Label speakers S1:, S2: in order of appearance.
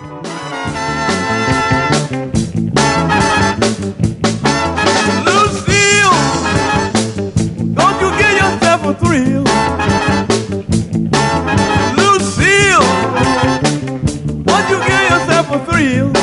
S1: Lucille, don't you give yourself a thrill. Lucille, won't you give yourself a thrill?